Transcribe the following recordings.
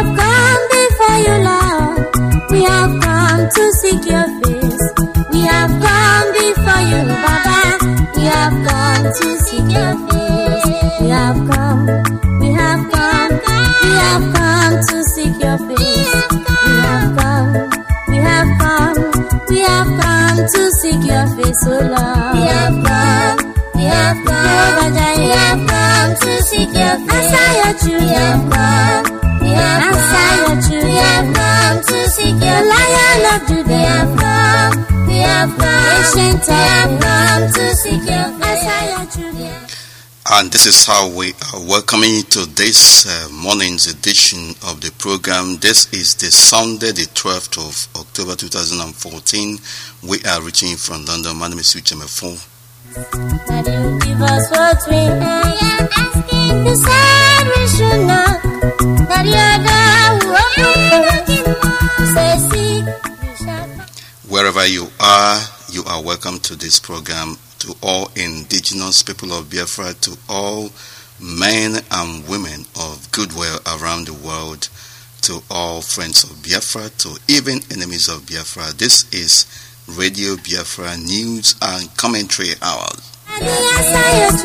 have come before you, Lord. We have come to seek your face. We have come before you, Baba. We have come to seek your face. We have come. We have come. We have come to seek your face. We have come. We have come. We have come to seek your face, oh Lord. We have come. We have come. We have come to seek your face. Answer your children. We have come. We have answer your children. We have come to seek your Lion of Judah. We have come. We have come. Ancient we have come to seek your face. Answer your children. And this is how we are welcoming you to this morning's edition of the program. This is the Sunday, the 12th of October 2014. We are reaching from London. My name is Uche Mefo. That you give us what we are asking. You said we should knock. That you are the one. Say seek, you shall find. Wherever you are welcome to this program. To all indigenous people of Biafra, to all men and women of goodwill around the world, to all friends of Biafra, to even enemies of Biafra. This is Radio Biafra News and Commentary Hours. We have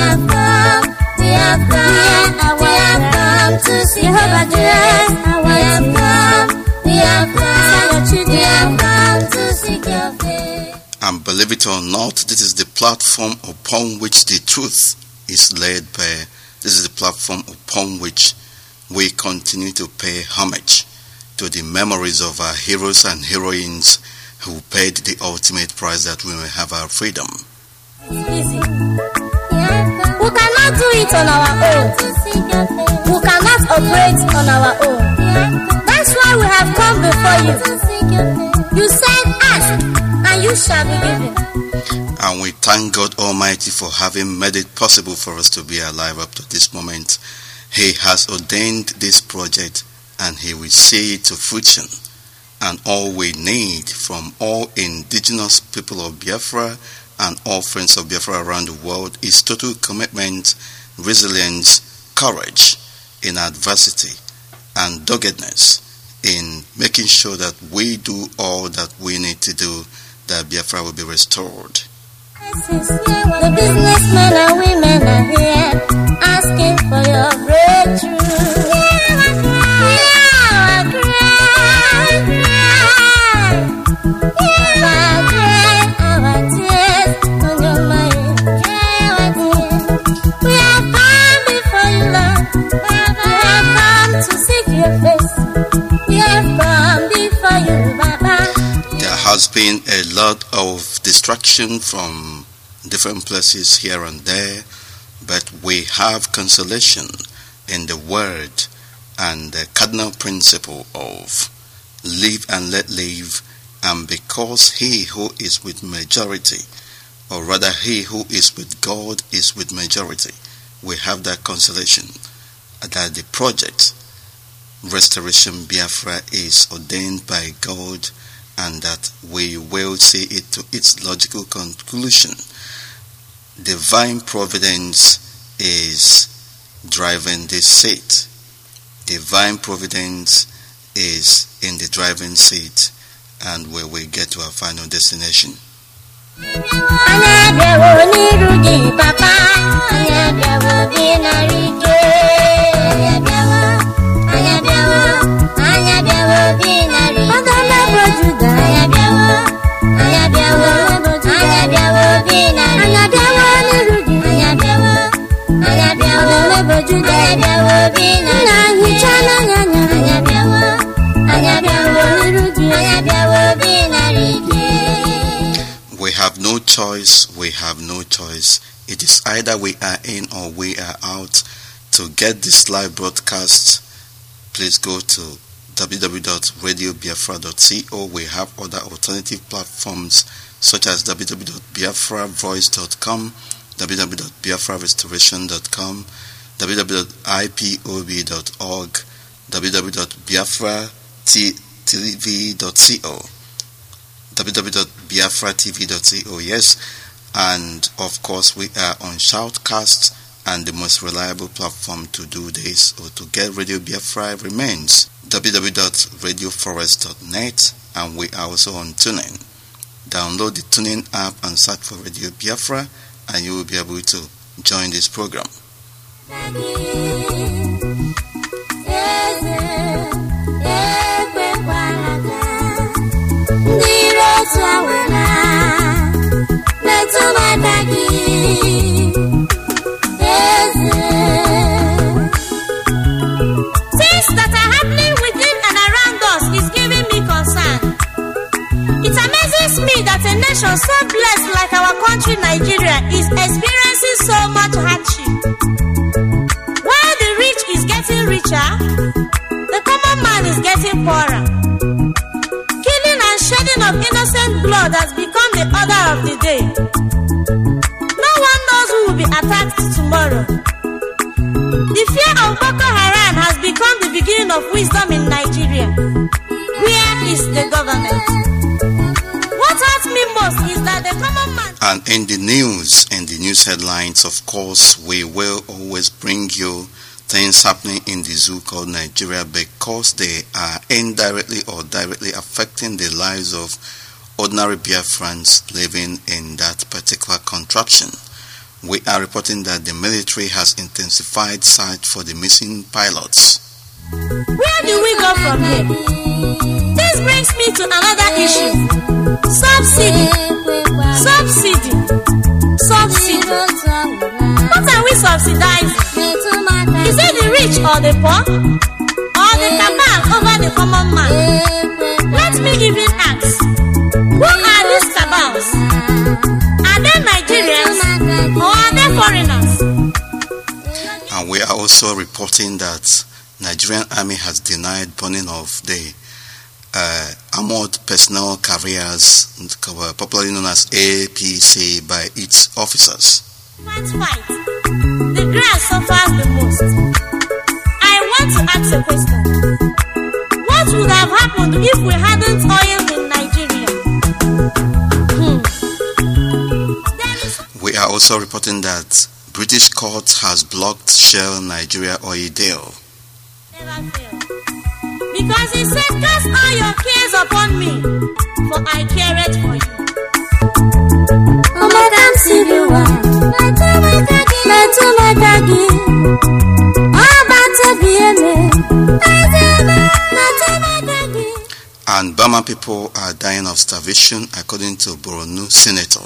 come to see Jehovah Jireh. We have come to seek your face. And believe it or not, this is the platform upon which the truth is laid bare. This is the platform upon which we continue to pay homage to the memories of our heroes and heroines who paid the ultimate price that we may have our freedom. We cannot do it on our own. We cannot operate on our own. That's why we have come before you. You said ask, and you shall be given. And we thank God Almighty for having made it possible for us to be alive up to this moment. He has ordained this project and He will see it to fruition. And all we need from all indigenous people of Biafra and all friends of Biafra around the world is total commitment, resilience, courage in adversity, and doggedness in making sure that we do all that we need to do, that Biafra will be restored. The businessmen and women are here asking for your breakthrough. Our tears on your mind. We have come before you, Lord. We have come to seek your face. We have come before you, Baba. There has been a lot of distraction from different places here and there, but we have consolation in the word and the cardinal principle of live and let live. And because he who is with majority, or rather he who is with God is with majority, we have that consolation that the project Restoration Biafra is ordained by God, and that we will see it to its logical conclusion. Divine providence is driving this seat. Divine providence is in the driving seat, and where we get to our final destination. We have no choice. We have no choice. It is either we are in or we are out. To get this live broadcast, please go to www.radiobiafra.co. We have other alternative platforms such as www.biafravoice.com, www.biafrarestoration.com, www.ipob.org, www.biafratv.co, www.biafratv.co, yes. And of course we are on Shoutcast and the most reliable platform to do this or to get Radio Biafra remains www.radioforest.net, and we are also on TuneIn. Download the TuneIn app and search for Radio Biafra, and you will be able to join this program. Things that are happening within and around us is giving me concern. It amazes me that a nation so blessed like our country, Nigeria, is experiencing so much hardship. While the rich is getting richer, the common man is getting poorer. Killing and shedding of innocent blood has become the order of the day. No one knows who will be attacked tomorrow. The fear of Boko Haram has become the beginning of wisdom in Nigeria. Where is the government? What hurts me most is that the common man... And in the news headlines, of course, we will always bring you things happening in the zoo called Nigeria, because they are indirectly or directly affecting the lives of ordinary Biafrans living in that particular contraption. We are reporting that the military has intensified search for the missing pilots. Where do we go from here? This brings me to another issue. Subsidy. What are we subsidizing? Is it the rich or the poor? Or the cabal over the common man? Let me even ask. Who are these cabals? Are they Nigerians or are they foreigners? And we are also reporting that Nigerian Army has denied burning of the armored personnel carriers, popularly known as APC, by its officers. Fight. The grass suffers the most. I want to ask a question. What would have happened if we hadn't oil in Nigeria? We are also reporting that British court has blocked Shell Nigeria oil deal. Never fail. Because he said, cast all your cares upon me, for I careth for you. And Bama people are dying of starvation, according to Borno Senator.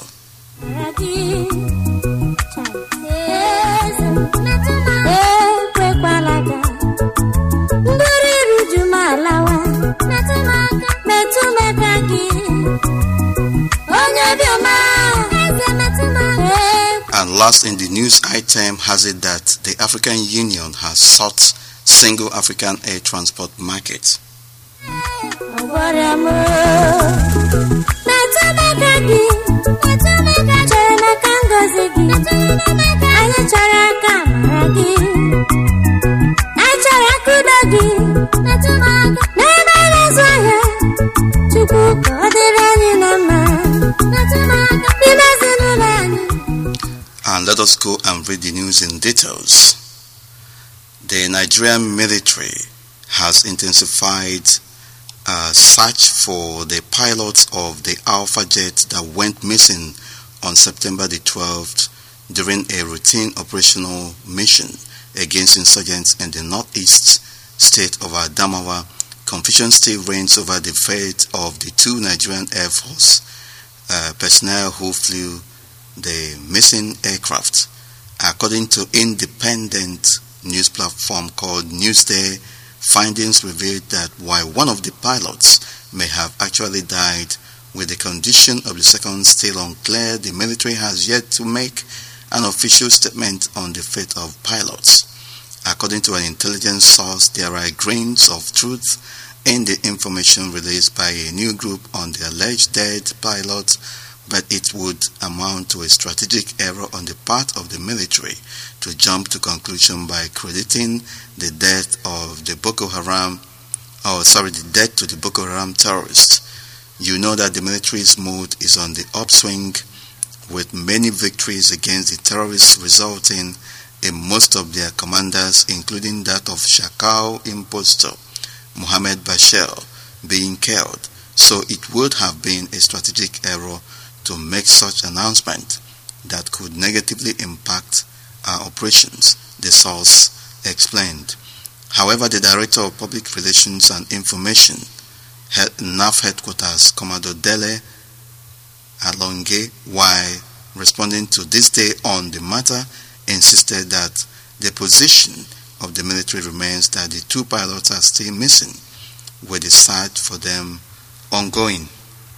And last in the news item has it that the African Union has sought single African air transport market. And let us go and read the news in details. The Nigerian military has intensified search for the pilots of the Alpha jet that went missing on September the 12th during a routine operational mission against insurgents in the northeast state of Adamawa. Confusion still reigns over the fate of the two Nigerian Air Force personnel who flew the missing aircraft. According to independent news platform called Newsday, findings revealed that while one of the pilots may have actually died, with the condition of the second still unclear, the military has yet to make an official statement on the fate of pilots. According to an intelligence source, there are grains of truth in the information released by a new group on the alleged dead pilot, but it would amount to a strategic error on the part of the military to jump to conclusion by crediting the death of the death to the Boko Haram terrorists. You know that the military's mood is on the upswing, with many victories against the terrorists resulting in most of their commanders, including that of Shakal impostor Mohammed Bashir, being killed. So it would have been a strategic error to make such announcement that could negatively impact our operations, the source explained. However, the Director of Public Relations and Information, NAF Headquarters, Commodore Dele Alonge, while responding to This Day on the matter, insisted that the position of the military remains that the 2 pilots are still missing, with the search for them ongoing.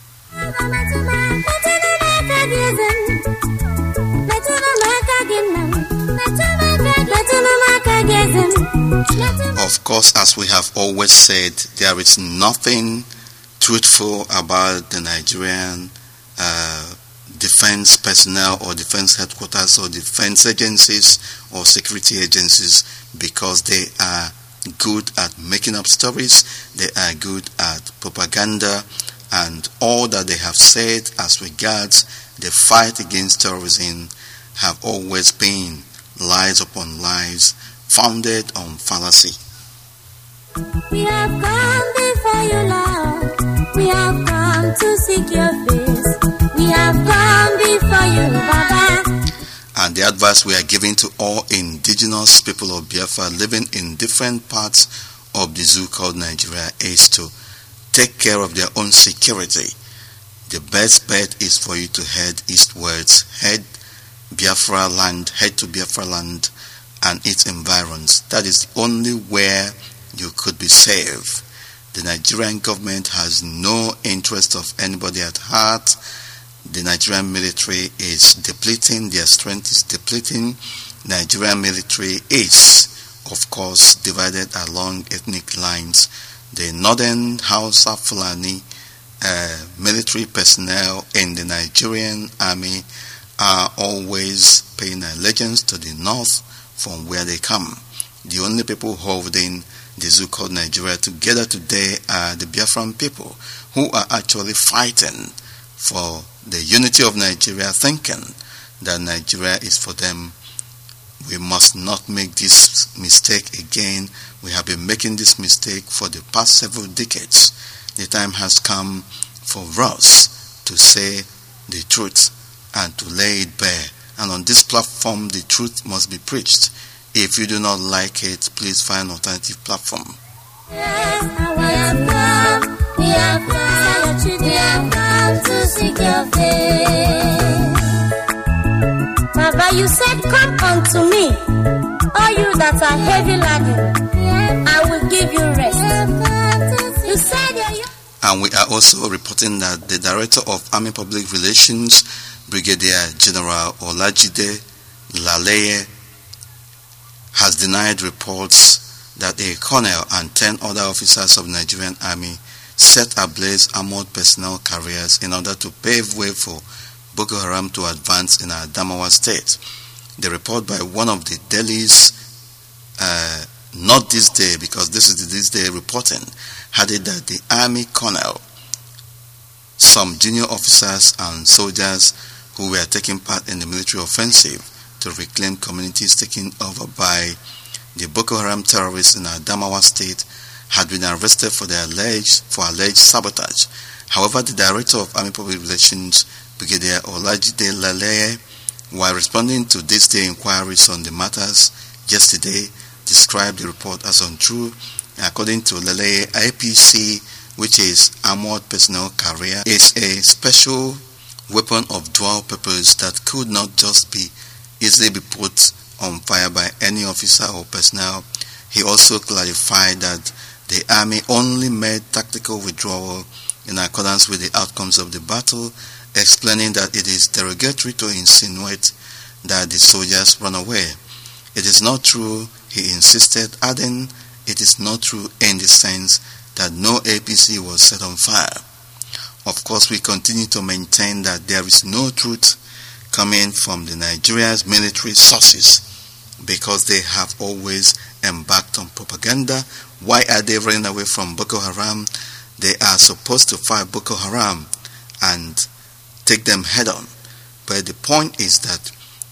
Of course, as we have always said, there is nothing truthful about the Nigerian defense personnel or defense headquarters or defense agencies or security agencies, because they are good at making up stories, they are good at propaganda, and all that they have said as regards the fight against terrorism have always been lies upon lies, founded on fallacy. We have come before you, Lord. We have come to seek your face. We have come before you, Baba. And the advice we are giving to all indigenous people of Biafra living in different parts of the zoo called Nigeria is to take care of their own security. The best bet is for you to head eastwards, head to Biafra land and its environs. That is the only where you could be safe. The Nigerian government has no interest of anybody at heart. The Nigerian military is depleting, their strength is depleting. Nigerian military is, of course, divided along ethnic lines. The northern Hausa Fulani military personnel in the Nigerian army are always paying allegiance to the north from where they come. The only people holding the zoo called Nigeria together today are the Biafran people, who are actually fighting for the unity of Nigeria, thinking that Nigeria is for them. We must not make this mistake again. We have been making this mistake for the past several decades. The time has come for us to say the truth and to lay it bare. And on this platform, the truth must be preached. If you do not like it, please find an alternative platform. Yes, we have come to seek your face. Baba, you said, come unto me, all you that are heavy laden, I will give you rest. You said And we are also reporting that the Director of Army Public Relations, Brigadier General Olajide Laleye, has denied reports that a colonel and 10 other officers of Nigerian Army set ablaze armored personnel carriers in order to pave way for Boko Haram to advance in Adamawa State. The report by one of the dailies, not This Day, because this is the This Day reporting, had it that the army colonel, some junior officers and soldiers who were taking part in the military offensive to reclaim communities taken over by the Boko Haram terrorists in Adamawa State, had been arrested for alleged sabotage. However, the Director of Army Public Relations, Brigadier Olajide Laleye, while responding to This Day inquiries on the matters yesterday, described the report as untrue. According to Laleye, IPC, which is Armored Personnel Carrier, is a special weapon of dual purpose that could not just be easily be put on fire by any officer or personnel. He also clarified that the army only made tactical withdrawal in accordance with the outcomes of the battle, explaining that it is derogatory to insinuate that the soldiers run away. It is not true, he insisted, adding, it is not true in the sense that no APC was set on fire. Of course, we continue to maintain that there is no truth coming from the Nigeria's military sources, because they have always embarked on propaganda. Why are they running away from Boko Haram? They are supposed to fight Boko Haram and take them head on. But the point is that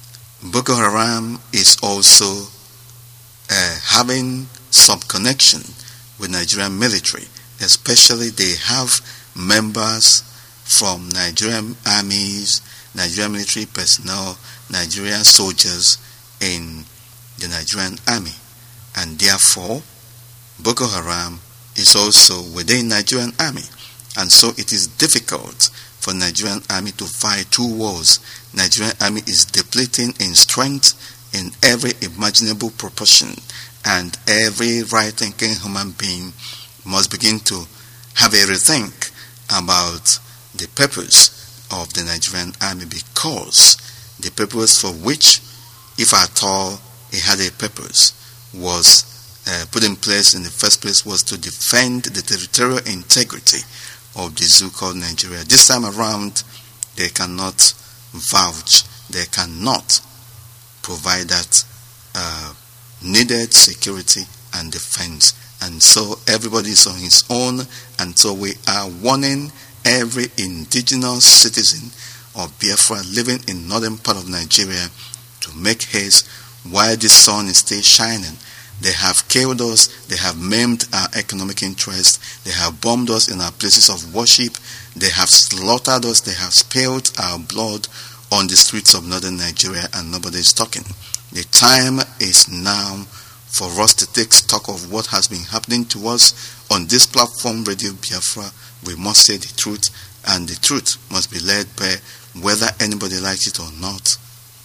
Boko Haram is also having some connection with Nigerian military, especially they have members from Nigerian armies, Nigerian military personnel, Nigerian soldiers in the Nigerian army, and therefore Boko Haram is also within Nigerian army, and so it is difficult for Nigerian army to fight two wars. Nigerian army is depleting in strength in every imaginable proportion, and every right-thinking human being must begin to have a rethink about the purpose of the Nigerian army, because the purpose for which, if at all it had a purpose, was put in place in the first place was to defend the territorial integrity of the zoo called Nigeria. This time around, they cannot vouch, they cannot provide that needed security and defense. And so everybody is on his own, and so we are warning every indigenous citizen of Biafra living in northern part of Nigeria to make haste while the sun is still shining. They have killed us, they have maimed our economic interests, they have bombed us in our places of worship, they have slaughtered us, they have spilled our blood on the streets of northern Nigeria, and nobody is talking. The time is now for us to take stock of what has been happening to us on this platform, Radio Biafra. We must say the truth, and the truth must be led by whether anybody likes it or not.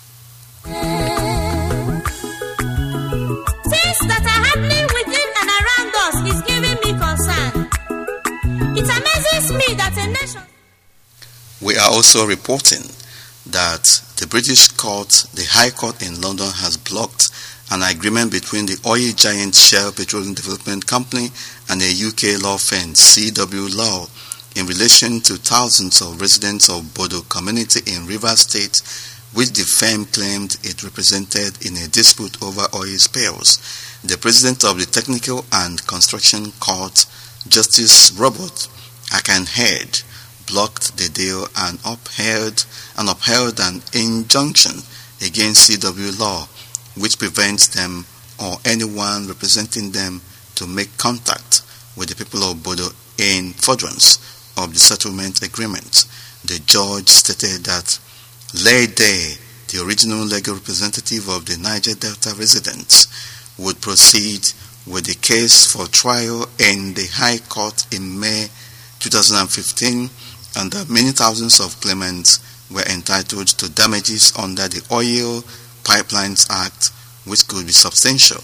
Things that are happening within and around us is giving me concern. It amazes me that a nation... We are also reporting that the British court, the High Court in London, has blocked an agreement between the oil giant Shell Petroleum Development Company and a UK law firm, CW Law, in relation to thousands of residents of Bodo community in Rivers State, which the firm claimed it represented in a dispute over oil spills. The president of the Technical and Construction Court, Justice Robert Akenhead, blocked the deal and upheld an injunction against CW Law, which prevents them or anyone representing them to make contact with the people of Bodo in furtherance of the settlement agreement. The judge stated that Lede, the original legal representative of the Niger Delta residents, would proceed with the case for trial in the High Court in May 2015, and that many thousands of claimants were entitled to damages under the Oil Pipelines Act, which could be substantial.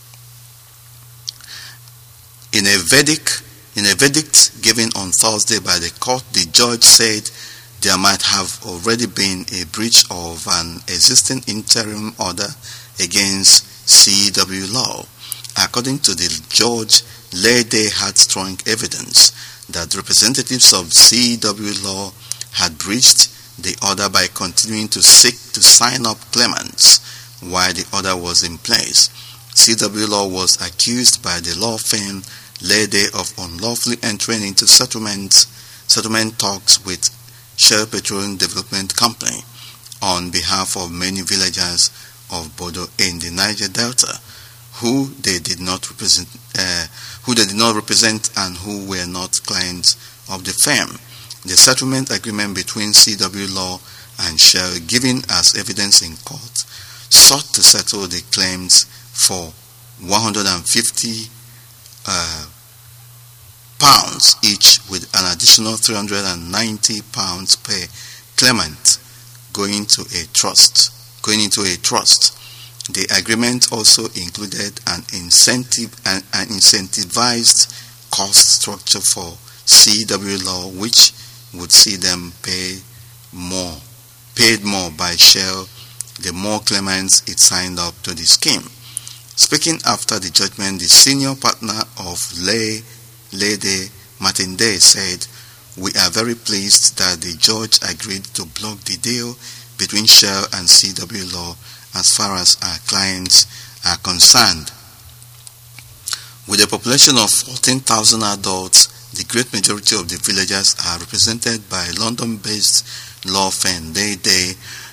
In a verdict given on Thursday by the court, the judge said there might have already been a breach of an existing interim order against CW Law. According to the judge, Lede had strong evidence that representatives of CW Law had breached the order by continuing to seek to sign up claimants while the order was in place. CW Law was accused by the law firm Lede of unlawfully entering into settlement talks with Shell Petroleum Development Company on behalf of many villagers of Bodo in the Niger Delta, who they did not represent and who were not clients of the firm. The settlement agreement between CW Law and Shell, given as evidence in court, sought to settle the claims for £150 each, with an additional £390 per claimant going into a trust. The agreement also included an incentivized cost structure for CW Law, which would see them paid more by Shell the more claimants it signed up to the scheme. Speaking after the judgment, the senior partner of Lede, Martin Day, said, "We are very pleased that the judge agreed to block the deal between Shell and CW Law as far as our clients are concerned." With a population of 14,000 adults, the great majority of the villagers are represented by London-based law firm Lede.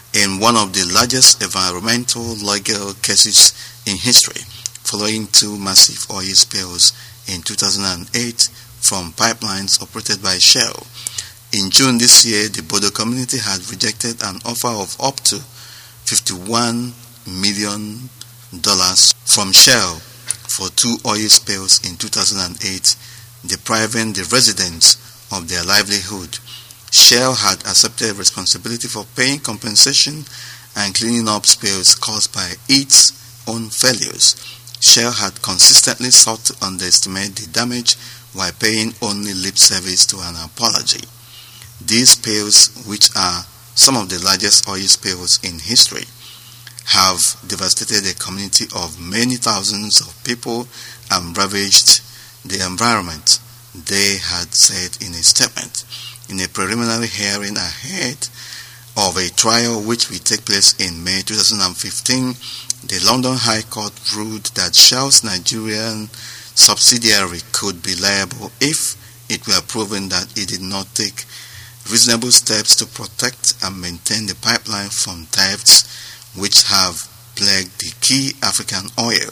in one of the largest environmental legal cases in history, following two massive oil spills in 2008 from pipelines operated by Shell. In June this year, the Bodo community had rejected an offer of up to $51 million from Shell for two oil spills in 2008, depriving the residents of their livelihood. Shell had accepted responsibility for paying compensation and cleaning up spills caused by its own failures. Shell had consistently sought to underestimate the damage while paying only lip service to an apology. These spills, which are some of the largest oil spills in history, have devastated a community of many thousands of people and ravaged the environment, they had said in a statement. In a preliminary hearing ahead of a trial which will take place in May 2015, the London High Court ruled that Shell's Nigerian subsidiary could be liable if it were proven that it did not take reasonable steps to protect and maintain the pipeline from thefts which have plagued the key African oil.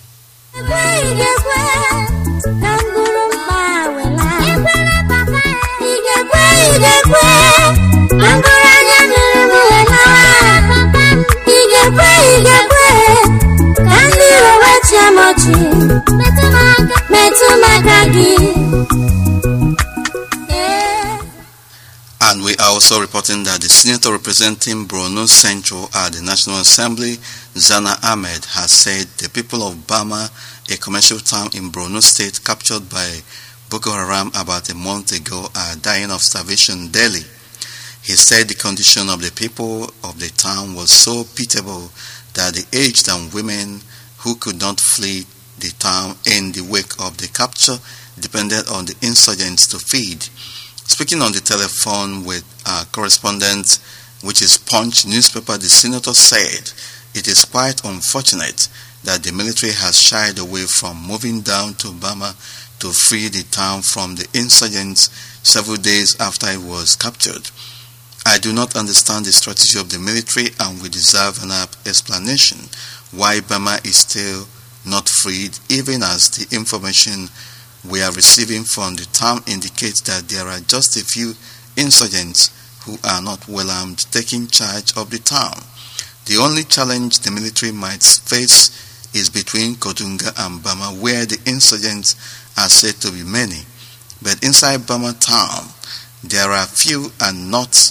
And we are also reporting that the senator representing Borno Central at the National Assembly, Zana Ahmed, has said the people of Bama, a commercial town in Borno State captured by Boko Haram about a month ago, are dying of starvation daily. He said the condition of the people of the town was so pitiable that the aged and women who could not flee the town in the wake of the capture depended on the insurgents to feed. Speaking on the telephone with our correspondent, which is Punch newspaper, the senator said it is quite unfortunate that the military has shied away from moving down to Bama to free the town from the insurgents several days after it was captured. I do not understand the strategy of the military, and we deserve an explanation why Bama is still not freed, even as the information we are receiving from the town indicates that there are just a few insurgents who are not well armed taking charge of the town. The only challenge the military might face is between Kodunga and Bama, where the insurgents are said to be many. But inside Bama town, there are few and not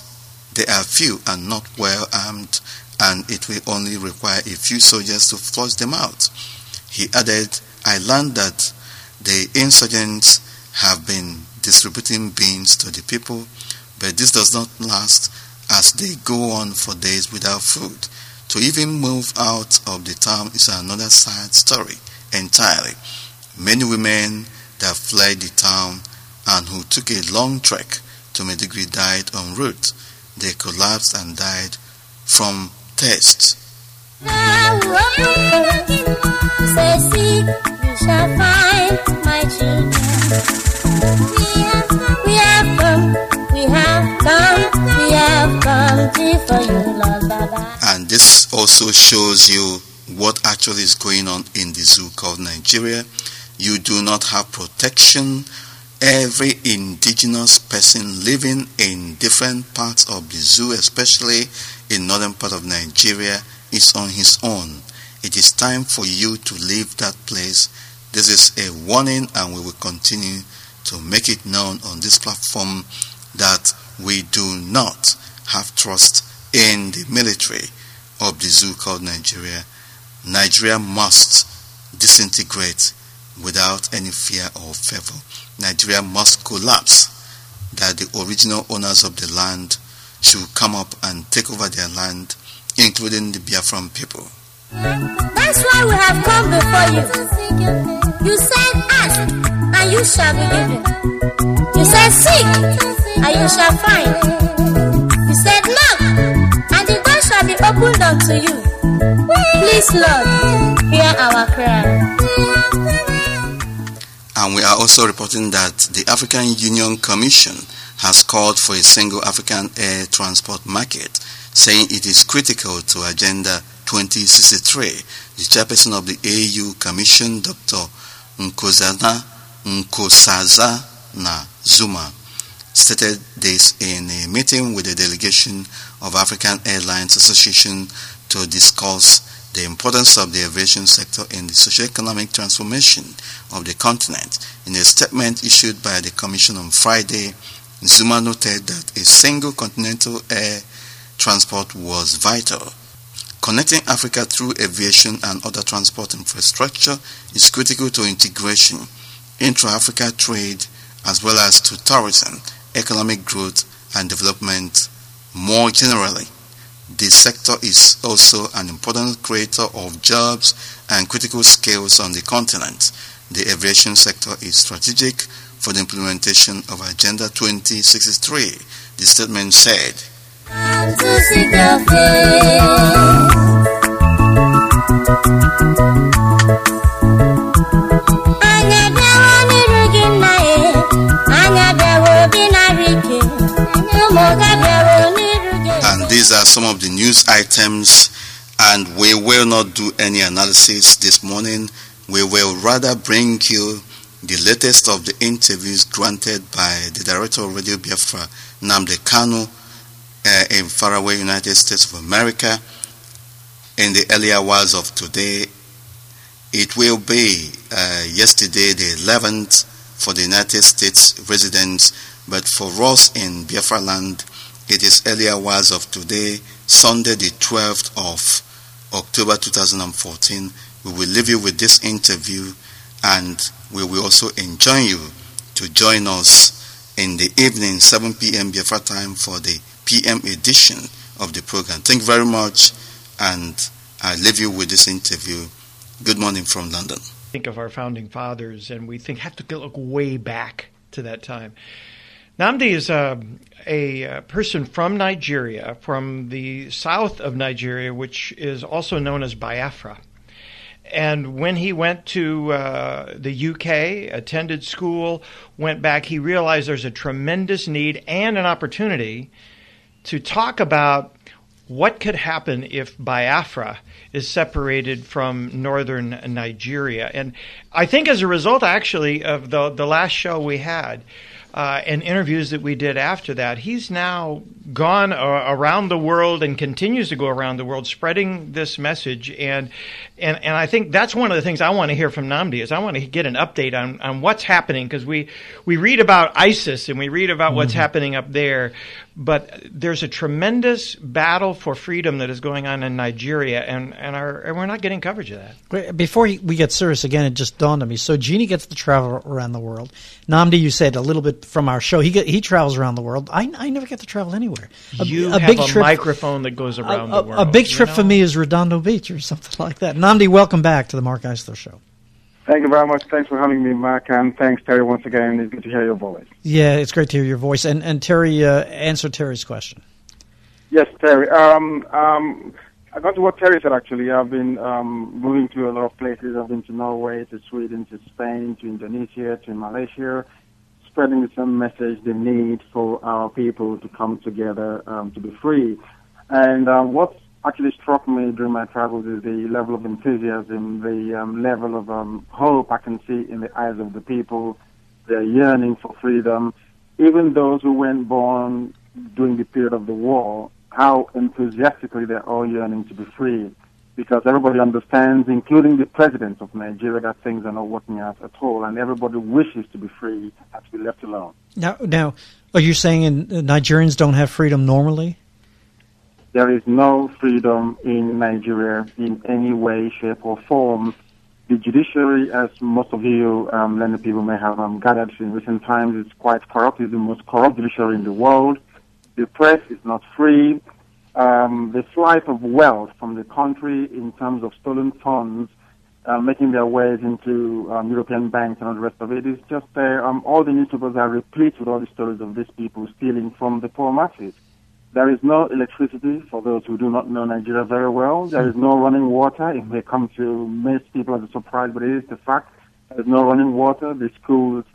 well armed, and it will only require a few soldiers to flush them out. He added, I learned that the insurgents have been distributing beans to the people, but this does not last as they go on for days without food. To even move out of the town is another sad story entirely. Many women that fled the town and who took a long trek to Maiduguri died en route. They collapsed and died from thirst. And this also shows you what actually is going on in the zoo called Nigeria. You do not have protection. Every indigenous person living in different parts of the zoo, especially in northern part of Nigeria, is on his own. It is time for you to leave that place. This is a warning, and we will continue to make it known on this platform that we do not have trust in the military of the zoo called Nigeria. Nigeria must disintegrate without any fear or favor. Nigeria must collapse, that the original owners of the land should come up and take over their land, including the Biafran people. That's why we have come before you. You said ask, and you shall be given. You said seek, and you shall find. You said knock, and the door shall be opened unto you. Please, Lord, hear our cry. And we are also reporting that the African Union Commission has called for a single African air transport market, saying it is critical to Agenda 2063. The chairperson of the AU Commission, Dr. Nkosazana Zuma, stated this in a meeting with a delegation of African Airlines Association to discuss the importance of the aviation sector in the socio-economic transformation of the continent. In a statement issued by the Commission on Friday, Zuma noted that a single continental air transport was vital. Connecting Africa through aviation and other transport infrastructure is critical to integration, intra-Africa trade, as well as to tourism, economic growth, and development more generally. This sector is also an important creator of jobs and critical skills on the continent. The aviation sector is strategic for the implementation of Agenda 2063, the statement said. And these are some of the news items, and we will not do any analysis this morning. We will rather bring you the latest of the interviews granted by the director of Radio Biafra, Nnamdi Kanu, in faraway United States of America in the early hours of today. It will be yesterday, the 11th, for the United States residents, but for us in Biafra land, it is early hours of today, Sunday the 12th of October 2014. We will leave you with this interview, and we will also enjoin you to join us in the evening, 7 p.m. Biafra time, for the PM edition of the program. Thank you very much, and I leave you with this interview. Good morning from London. Think of our founding fathers, and we have to look way back to that time. Nnamdi is a person from Nigeria, from the south of Nigeria, which is also known as Biafra. And when he went to the UK, attended school, went back, he realized there's a tremendous need and an opportunity to talk about what could happen if Biafra is separated from northern Nigeria. And I think as a result, actually, of the last show we had, and interviews that we did after that, he's now gone around the world and continues to go around the world spreading this message. And I think that's one of the things I want to hear from Nnamdi, is I want to get an update on what's happening, because we read about ISIS and we read about what's happening up there, but there's a tremendous battle for freedom that is going on in Nigeria, and we're not getting coverage of that. Before we get serious again, it just dawned on me. So Jeannie gets to travel around the world. Nnamdi, you said a little bit from our show, he travels around the world. I never get to travel anywhere. You have a microphone that goes around the world. A big trip for me is Redondo Beach or something like that. Nnamdi, welcome back to the Mark Eisler Show. Thank you very much. Thanks for having me, Mark, and thanks, Terry, once again. It's good to hear your voice. Yeah, it's great to hear your voice. And Terry, answer Terry's question. Yes, Terry. I got to what Terry said, actually. I've been moving to a lot of places. I've been to Norway, to Sweden, to Spain, to Indonesia, to Malaysia, spreading the same message, the need for our people to come together to be free. And what actually struck me during my travels is the level of enthusiasm, the level of hope I can see in the eyes of the people, their yearning for freedom. Even those who weren't born during the period of the war, how enthusiastically they're all yearning to be free, because everybody understands, including the president of Nigeria, that things are not working out at all, and everybody wishes to be free and to be left alone. Now, are you saying Nigerians don't have freedom normally? There is no freedom in Nigeria in any way, shape, or form. The judiciary, as most of you learned people may have gathered in recent times, is quite corrupt. It's the most corrupt judiciary in the world. The press is not free. The flight of wealth from the country in terms of stolen funds making their ways into European banks and all the rest of it is just all the newspapers are replete with all the stories of these people stealing from the poor masses. There is no electricity for those who do not know Nigeria very well. There is no running water. It may come to most people as a surprise, but it is the fact. There is no running water. The schools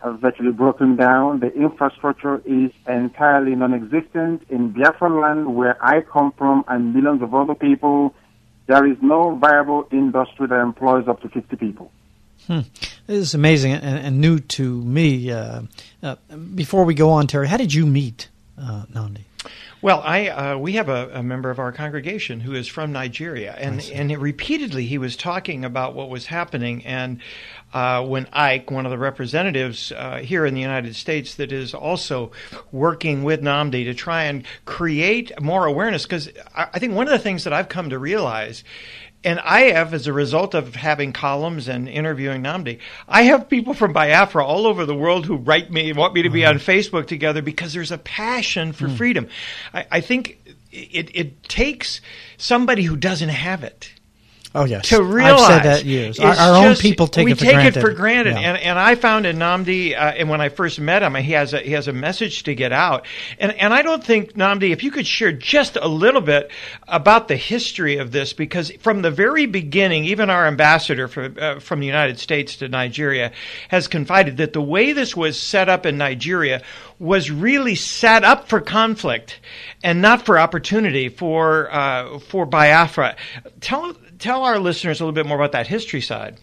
have virtually broken down. The infrastructure is entirely non-existent. In Biafra land, where I come from, and millions of other people, there is no viable industry that employs up to 50 people. This is amazing and new to me. Before we go on, Terry, how did you meet Nnamdi? Well, we have a member of our congregation who is from Nigeria, and repeatedly he was talking about what was happening. And when Ike, one of the representatives here in the United States that is also working with Nnamdi to try and create more awareness, because I think one of the things that I've come to realize, and I have, as a result of having columns and interviewing Nnamdi, I have people from Biafra all over the world who write me, want me to be on Facebook together, because there's a passion for freedom. I think it takes somebody who doesn't have it. Oh, yes. To realize. I've said that years. Our own people take it for granted. We take it for granted. Yeah. And I found in Nnamdi, and when I first met him, he has a message to get out. And I don't think, Nnamdi, if you could share just a little bit about the history of this, because from the very beginning, even our ambassador from the United States to Nigeria has confided that the way this was set up in Nigeria was really set up for conflict and not for opportunity for Biafra. Tell our listeners a little bit more about that history side.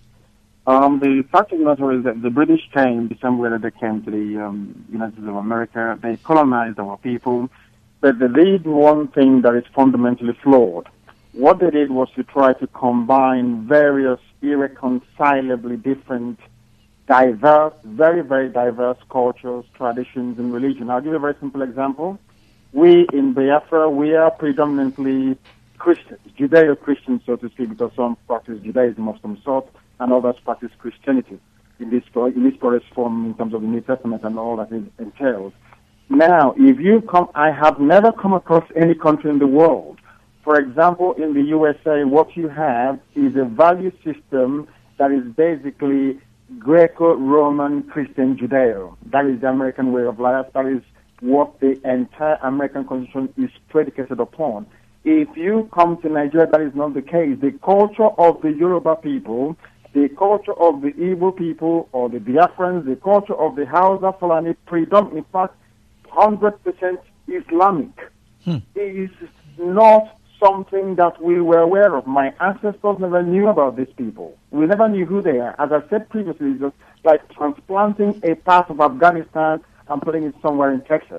The fact of the matter is that the British came the same way that they came to the United States of America. They colonized our people, but they did one thing that is fundamentally flawed. What they did was to try to combine various irreconcilably different, diverse, very, very diverse cultures, traditions, and religion. I'll give you a very simple example. We in Biafra, we are predominantly Christians, Judeo-Christians, so to speak, because some practice Judaism of some sort, and others practice Christianity in this purest form in terms of the New Testament and all that it entails. Now, if you come, I have never come across any country in the world. For example, in the USA, what you have is a value system that is basically Greco-Roman Christian Judeo. That is the American way of life. That is what the entire American Constitution is predicated upon. If you come to Nigeria, that is not the case. The culture of the Yoruba people, the culture of the Igbo people or the Biafrans, the culture of the Hausa Fulani, predominantly, in fact, 100% Islamic. It is not something that we were aware of. My ancestors never knew about these people. We never knew who they are. As I said previously, it's just like transplanting a part of Afghanistan and putting it somewhere in Texas.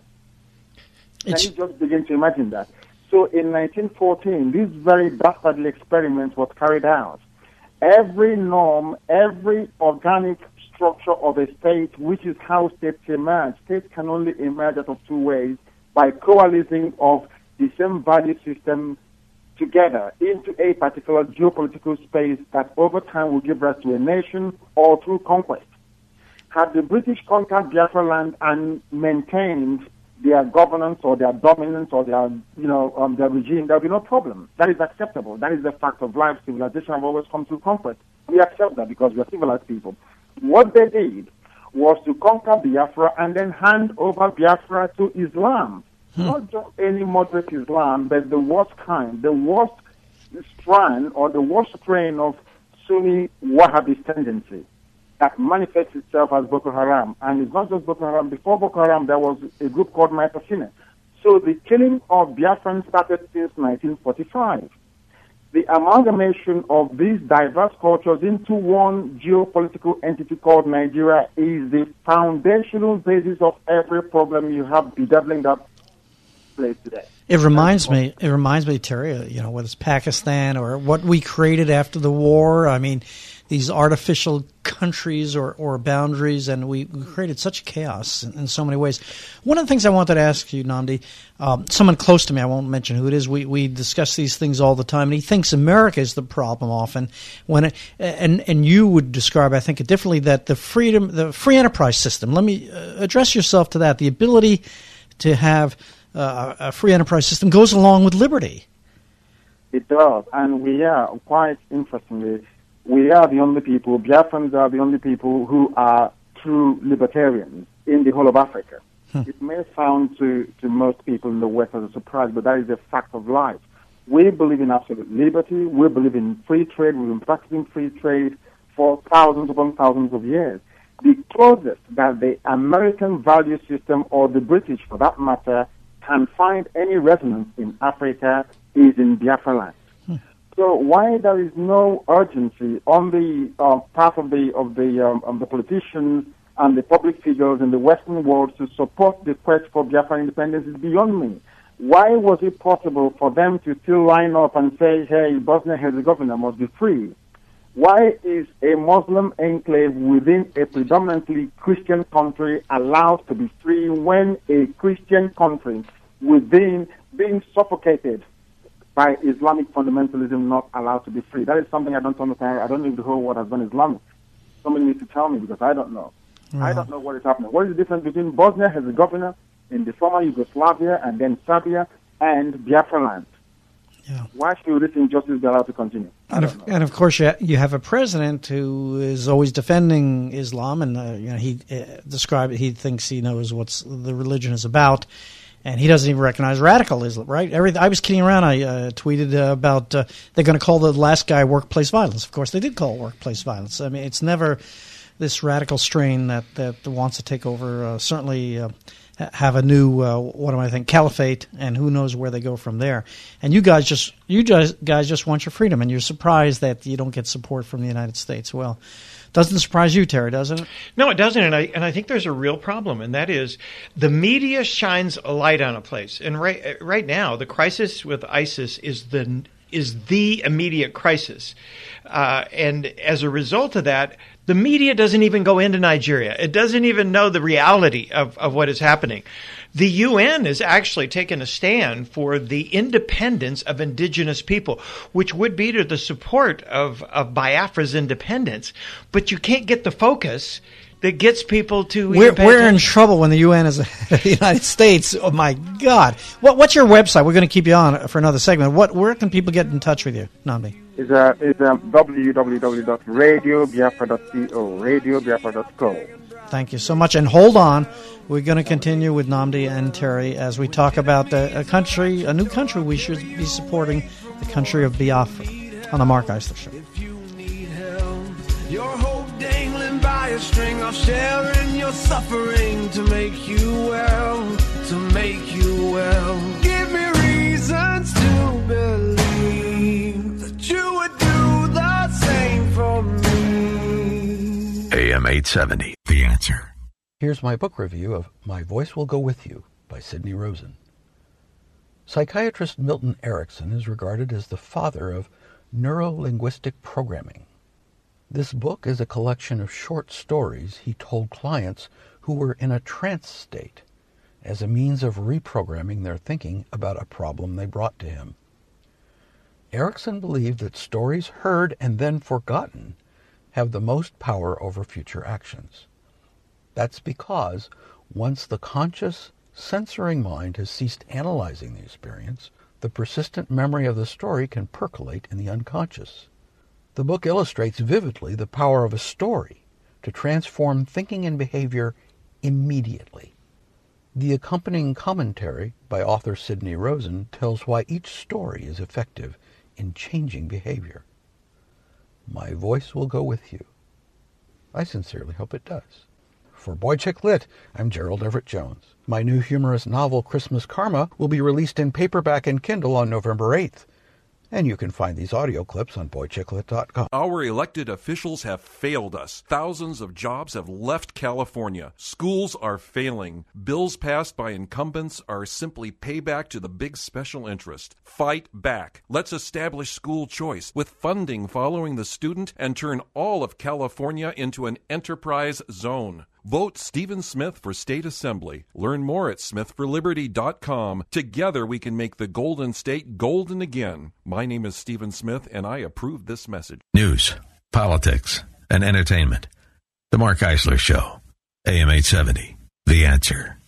Can you just begin to imagine that? So in 1914, this very dastardly experiment was carried out. Every norm, every organic structure of a state, which is how states emerge. States can only emerge out of two ways, by coalescing of the same value system together into a particular geopolitical space that over time will give rise to a nation or through conquest. Had the British conquered Biafra land and maintained their governance or their dominance or their regime, there will be no problem. That is acceptable. That is the fact of life. Civilization have always come through conquest. We accept that because we are civilized people. What they did was to conquer Biafra and then hand over Biafra to Islam. Not just any moderate Islam, but the worst kind, the worst strand or the worst strain of Sunni Wahhabist tendency that manifests itself as Boko Haram. And it's not just Boko Haram. Before Boko Haram, there was a group called Maitashine. So the killing of Biafrans started since 1945. The amalgamation of these diverse cultures into one geopolitical entity called Nigeria is the foundational basis of every problem you have bedeviling that place today. It reminds me, Terry, whether it's Pakistan or what we created after the war. I mean, these artificial countries or boundaries, and we created such chaos in so many ways. One of the things I wanted to ask you, Nnamdi, someone close to me, I won't mention who it is, we discuss these things all the time, and he thinks America is the problem often. And you would describe, I think, it differently, that the free enterprise system, let me address yourself to that, the ability to have a free enterprise system goes along with liberty. It does, and we are, quite interestingly, we are the only people, Biafrans are the only people who are true libertarians in the whole of Africa. It may sound to most people in the West as a surprise, but that is a fact of life. We believe in absolute liberty. We believe in free trade. We've been practicing free trade for thousands upon thousands of years. The closest that the American value system, or the British for that matter, can find any resonance in Africa is in Biafra land. So why there is no urgency on the part of the politicians and the public figures in the Western world to support the quest for Biafra independence is beyond me. Why was it possible for them to still line up and say, hey, Bosnia-Herzegovina must be free? Why is a Muslim enclave within a predominantly Christian country allowed to be free when a Christian country within being suffocated by Islamic fundamentalism not allowed to be free? That is something I don't understand. I don't know if the whole world has gone Islamic. Somebody needs to tell me, because I don't know. I don't know what is happening. What is the difference between Bosnia-Herzegovina in the former Yugoslavia and then Serbia and Biafra land? Yeah. Why should this injustice be allowed to continue? And of course, you have a president who is always defending Islam, and he described it. He thinks he knows what the religion is about, and he doesn't even recognize radical Islam. Right? I was kidding around. I tweeted about they're going to call the last guy workplace violence. Of course, they did call it workplace violence. I mean, it's never this radical strain that wants to take over. Certainly. Have a new caliphate, and who knows where they go from there. And you guys just want your freedom, and you're surprised that you don't get support from the United States. Well, doesn't surprise you, Terry, doesn't it? No, it doesn't, and I think there's a real problem, and that is the media shines a light on a place. And right now, the crisis with ISIS is the immediate crisis, and as a result of that, the media doesn't even go into Nigeria. It doesn't even know the reality of what is happening. The UN has actually taken a stand for the independence of indigenous people, which would be to the support of Biafra's independence. But you can't get the focus that gets people to... We're in trouble when the UN is the United States. Oh, my God. What's your website? We're going to keep you on for another segment. Where can people get in touch with you, Nnamdi? It's www.radiobiafra.co, radiobiafra.co. Thank you so much. And hold on. We're going to continue with Nnamdi and Terry as we talk about a new country we should be supporting, the country of Biafra, on the Mark Eisler Show. If you need help, your hope dangling by a string, of sharing your suffering to make you well, Give me reasons to believe that you would do the same for me. AM 870, The Answer. Here's my book review of My Voice Will Go With You by Sidney Rosen. Psychiatrist Milton Erickson is regarded as the father of neuro-linguistic programming. This book is a collection of short stories he told clients who were in a trance state as a means of reprogramming their thinking about a problem they brought to him. Erickson believed that stories heard and then forgotten have the most power over future actions. That's because once the conscious, censoring mind has ceased analyzing the experience, the persistent memory of the story can percolate in the unconscious. The book illustrates vividly the power of a story to transform thinking and behavior immediately. The accompanying commentary by author Sidney Rosen tells why each story is effective in changing behavior. My voice will go with you. I sincerely hope it does. For Boy Chick Lit, I'm Gerald Everett Jones. My new humorous novel, Christmas Karma, will be released in paperback and Kindle on November 8th. And you can find these audio clips on boychicklit.com. Our elected officials have failed us. Thousands of jobs have left California. Schools are failing. Bills passed by incumbents are simply payback to the big special interest. Fight back. Let's establish school choice with funding following the student and turn all of California into an enterprise zone. Vote Stephen Smith for State Assembly. Learn more at smithforliberty.com. Together we can make the Golden State golden again. My name is Stephen Smith, and I approve this message. News, politics, and entertainment. The Mark Eisler Show. AM 870. The Answer.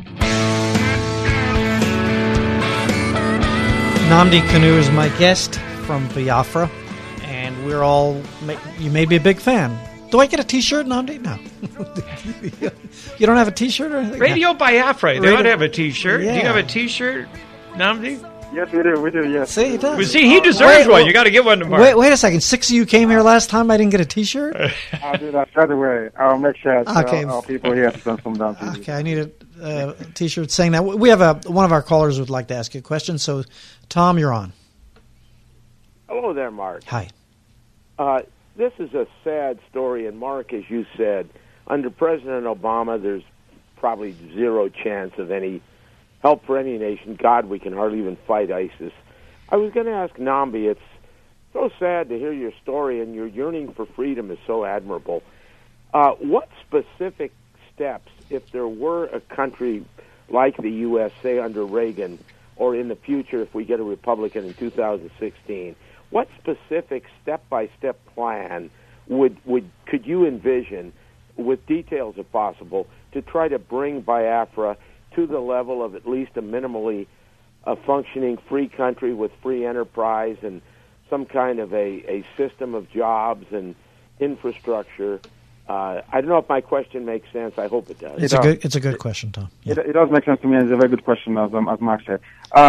Nnamdi Kanu is my guest from Biafra, and we're all, you may be a big fan. Do I get a T-shirt, Nnamdi? No. You don't have a T-shirt or anything? Radio Biafra. They don't have a T-shirt. Yeah. Do you have a T-shirt, Nnamdi? Yes, we do, yes. See, he does. Well, see, he deserves one. You got to give one to Mark. Wait a second. 6 of you came here last time. I didn't get a T-shirt. I'll do that straight away. I'll make sure Okay. our people here to send some down to you. Okay, I need a T-shirt saying that. We have one of our callers would like to ask you a question. So, Tom, you're on. Hello there, Mark. Hi. This is a sad story, and Mark, as you said, under President Obama, there's probably zero chance of any help for any nation. God, we can hardly even fight ISIS. I was going to ask Nambi, it's so sad to hear your story, and your yearning for freedom is so admirable. What specific steps, if there were a country like the U.S., say under Reagan, or in the future if we get a Republican in 2016, what specific step-by-step plan could you envision, with details if possible, to try to bring Biafra to the level of at least a minimally functioning free country with free enterprise and some kind of a system of jobs and infrastructure? I don't know if my question makes sense. I hope it does. It's a good question, Tom. Yeah. It does make sense to me, and it's a very good question, as Mark said.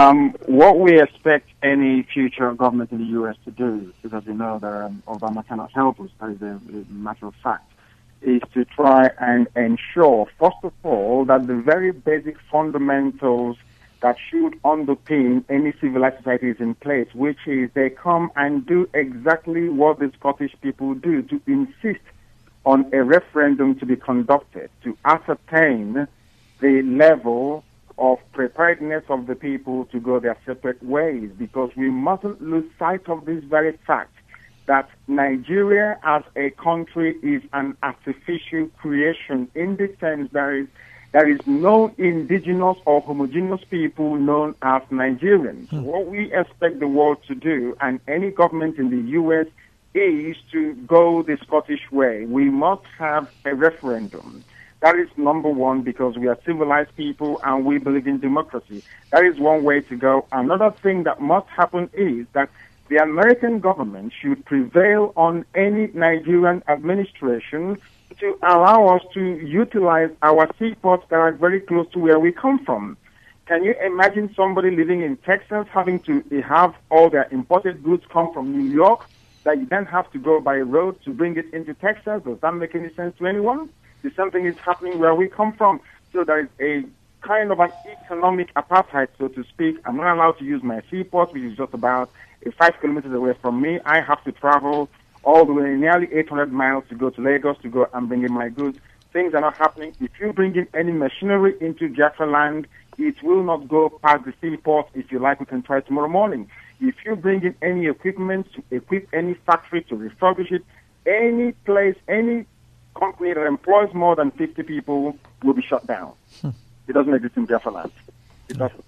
What we expect any future government in the U.S. to do, because we know that Obama cannot help us, that is a matter of fact, is to try and ensure, first of all, that the very basic fundamentals that should underpin any civilized society is in place, which is they come and do exactly what the Scottish people do, to insist on a referendum to be conducted to ascertain the level of preparedness of the people to go their separate ways, because we mustn't lose sight of this very fact that Nigeria as a country is an artificial creation, in the sense there is no indigenous or homogeneous people known as Nigerians. What we expect the world to do, and any government in the U.S., is to go the Scottish way. We must have a referendum. That is number one, because we are civilized people and we believe in democracy. That is one way to go. Another thing that must happen is that the American government should prevail on any Nigerian administration to allow us to utilize our seaports that are very close to where we come from. Can you imagine somebody living in Texas having to have all their imported goods come from New York, that you then have to go by road to bring it into Texas? Does that make any sense to anyone? The same thing is happening where we come from. So there is a kind of an economic apartheid, so to speak. I'm not allowed to use my seaport, which is just about 5 kilometers away from me. I have to travel all the way, nearly 800 miles to go to Lagos to go and bring in my goods. Things are not happening. If you bring in any machinery into Biafra land, it will not go past the seaport. If you like, we can try tomorrow morning. If you bring in any equipment to equip any factory, to refurbish it, any place, any company that employs more than 50 people will be shut down. It doesn't exist in Biafra land. It doesn't.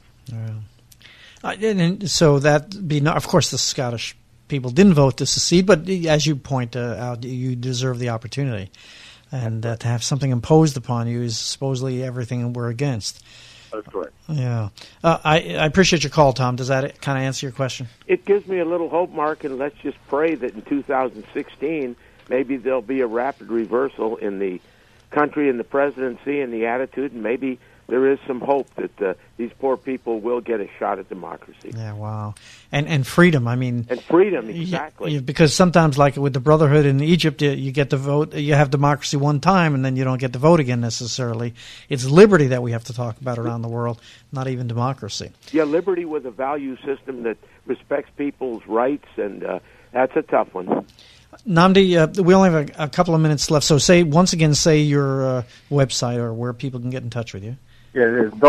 And so of course, the Scottish people didn't vote to secede, but as you point out, you deserve the opportunity. And to have something imposed upon you is supposedly everything we're against. That's correct. Yeah. I appreciate your call, Tom. Does that kind of answer your question? It gives me a little hope, Mark, and let's just pray that in 2016 maybe there'll be a rapid reversal in the country and the presidency and the attitude, and maybe there is some hope that these poor people will get a shot at democracy. Yeah, wow. And freedom, I mean... And freedom, exactly. Because sometimes, like with the Brotherhood in Egypt, you get to vote, you have democracy one time, and then you don't get to vote again necessarily. It's liberty that we have to talk about around the world, not even democracy. Yeah, liberty with a value system that respects people's rights, and that's a tough one. Namdi, we only have a couple of minutes left, so say your website or where people can get in touch with you. Yeah, it is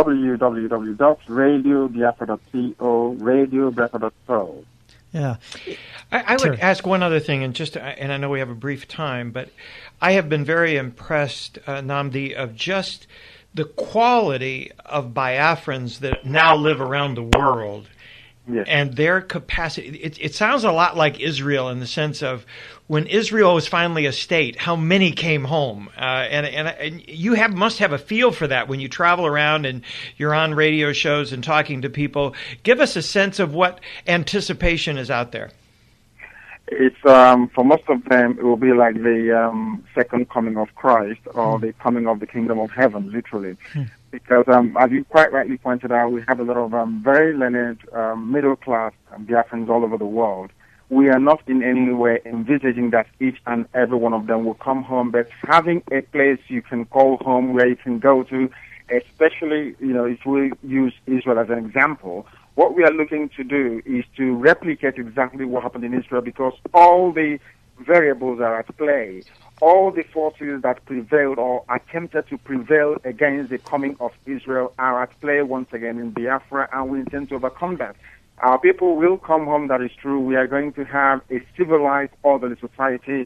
www.radiobiafra.co, radiobiafra.co. Yeah. I would ask one other thing, and I know we have a brief time, but I have been very impressed, Namdi, of just the quality of Biafrans that now live around the world. Yes. And their capacity. It sounds a lot like Israel in the sense of when Israel was finally a state, how many came home, and you must have a feel for that when you travel around and you're on radio shows and talking to people. Give us a sense of what anticipation is out there. It's for most of them, it will be like the second coming of Christ or the coming of the kingdom of heaven, literally. because, as you quite rightly pointed out, we have a lot of very learned middle-class Biafrans all over the world. We are not in any way envisaging that each and every one of them will come home, but having a place you can call home where you can go to, especially, if we use Israel as an example, what we are looking to do is to replicate exactly what happened in Israel, because all the variables are at play. All the forces that prevailed or attempted to prevail against the coming of Israel are at play once again in Biafra, and we intend to overcome that. Our people will come home, that is true. We are going to have a civilized, orderly society.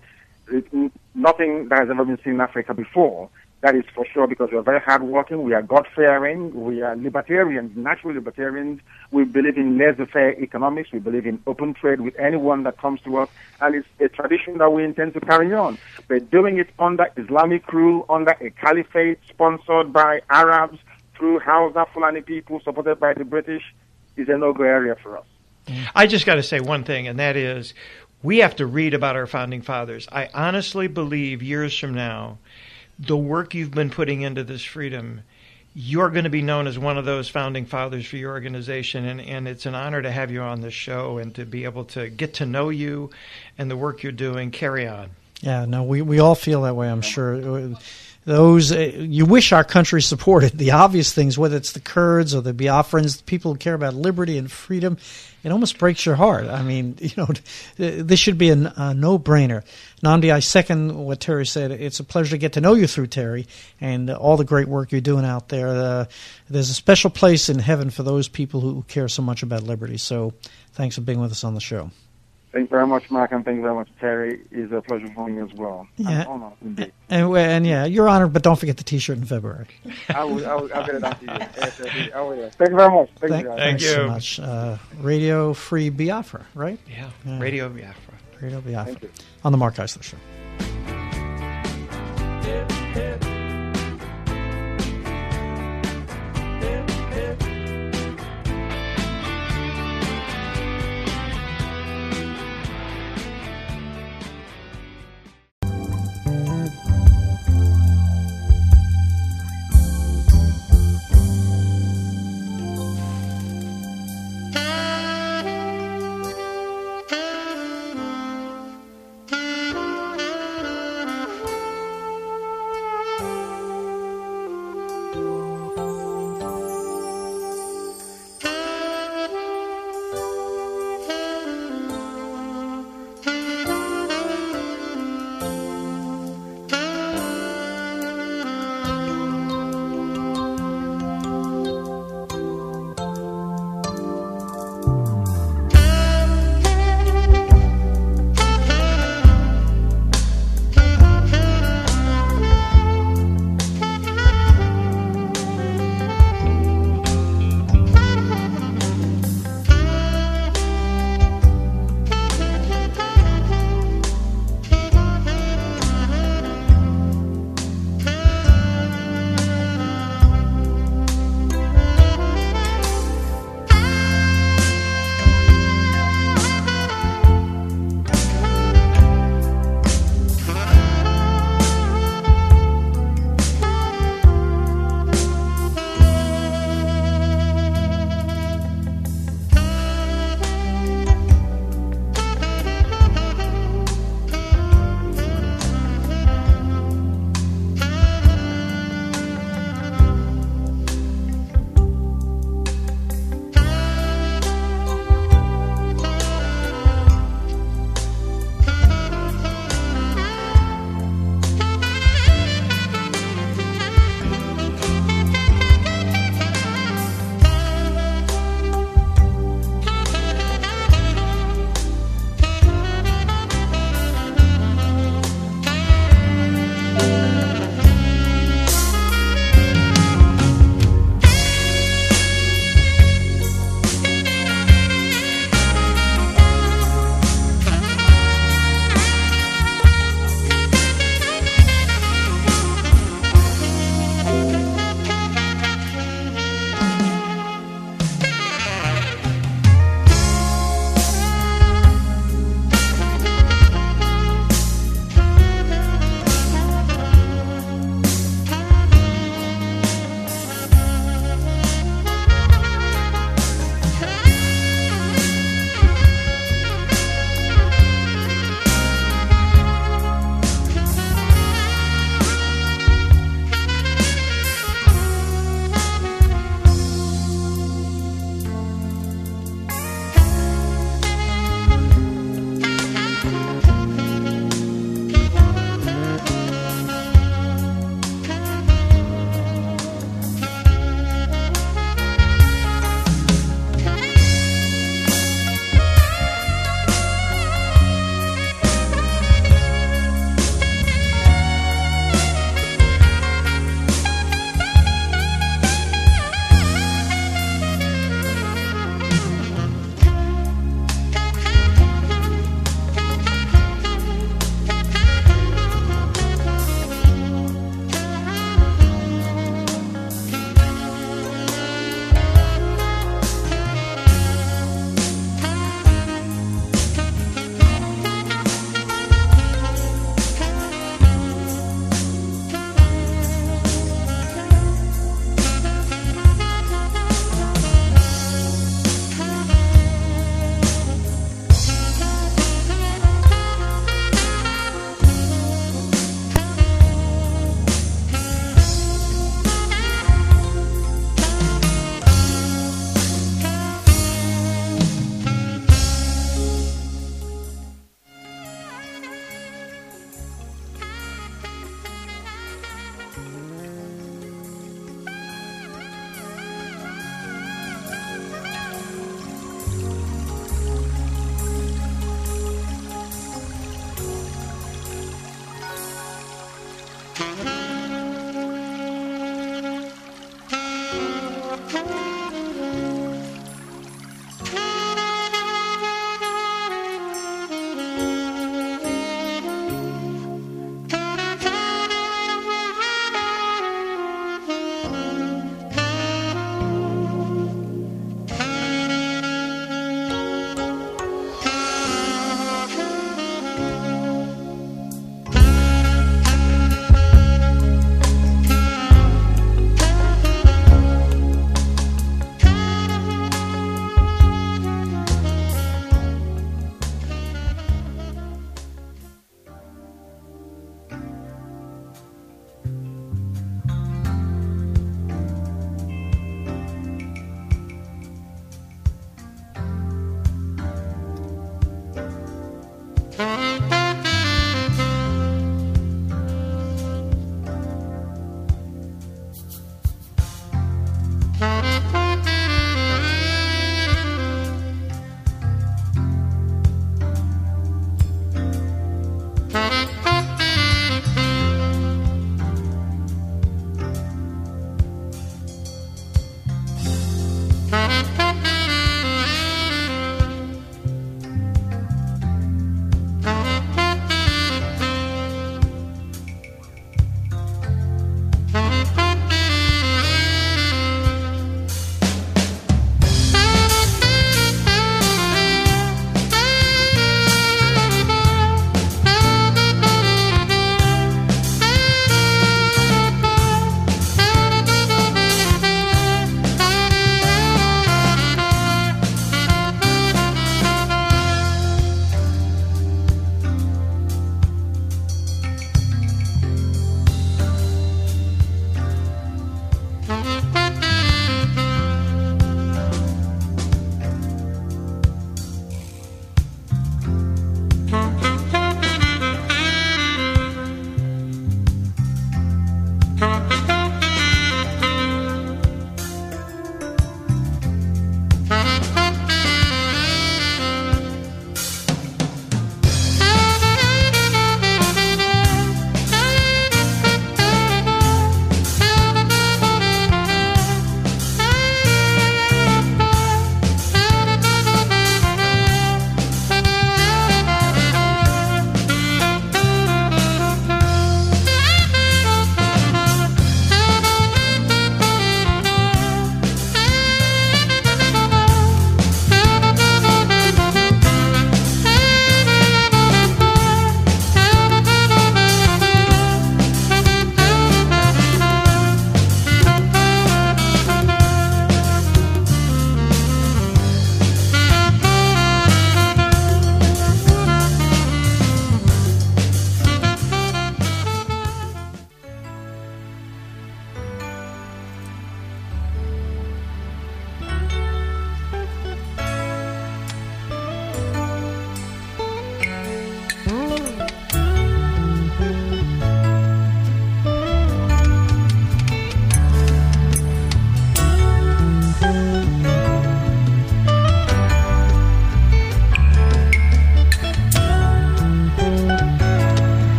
Nothing that has ever been seen in Africa before. That is for sure, because we are very hardworking, we are God-fearing, we are libertarians, natural libertarians. We believe in laissez-faire economics, we believe in open trade with anyone that comes to us, and it's a tradition that we intend to carry on. But doing it under Islamic rule, under a caliphate sponsored by Arabs, through Hausa Fulani people supported by the British, is a no-go area for us. I just got to say one thing, and that is we have to read about our founding fathers. I honestly believe years from now, the work you've been putting into this freedom, you're going to be known as one of those founding fathers for your organization, and it's an honor to have you on this show and to be able to get to know you and the work you're doing. Carry on. Yeah, no, we all feel that way, I'm sure. Those you wish our country supported the obvious things, whether it's the Kurds or the Biafrans, people who care about liberty and freedom. It almost breaks your heart. I mean, this should be a no-brainer. Nnamdi, I second what Terry said. It's a pleasure to get to know you through Terry and all the great work you're doing out there. There's a special place in heaven for those people who care so much about liberty. So thanks for being with us on the show. Thank you very much, Mark, and thank you very much, Terry. It's a pleasure for me as well. Yeah. An honor, indeed. And yeah, you're honored, but don't forget the T-shirt in February. I'll get it out to you. Oh, yeah. Thank you very much. Thank you so much. Radio Free Biafra, right? Yeah. Radio Biafra. Radio Biafra. On the Mark Eisler Show.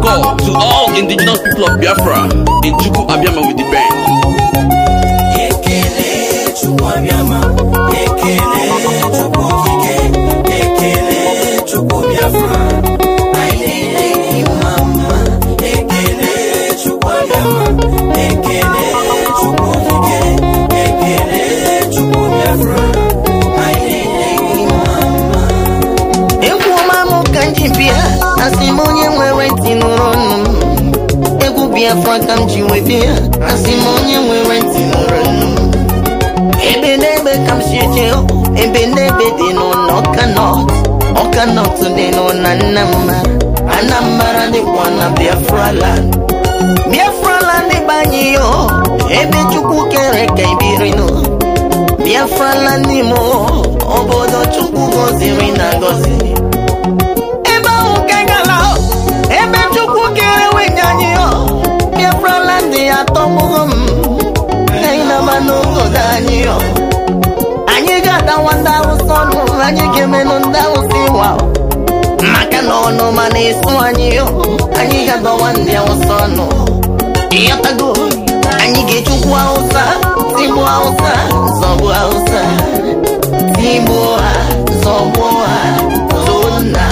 call to all indigenous people of Biafra in Chukwu Abiama with the band. Ekele Chukwu Abiama, Ekele Chukwu Okike, Ekele Chukwu Biafra. Aile mama, Ekele Chukwu Abiama, Ekele Chukwu Okike, Ekele Chukwu Biafra. Aile mama. Egwu mamu kanji bia, asimonye mwewe tinuronu. Egwu Biafra kamji webia, asimonye mwewe tinuronu. Ebenebe kamshijeo, ebenebe dino nokanot, okanot dino Anambra di wana Biafra land. Biafra land di banyo, ebe Chukwu kere kaibirino. Biafra land ni mo, obodo Chukwu goziri na gozi. Ebe ukengala, ebe Chukwu kere wenyanyo. Biafra land di atomugum. Kaina manugo danyo. Anyi gada wanda usonu, anyi gemeno nda usiwa. Maka no manesu anyi gada wanda usonu. Iyatago, anyi gechuku ausa, tibu ausa, zobu ausa. Tibuha, zobuha, zona.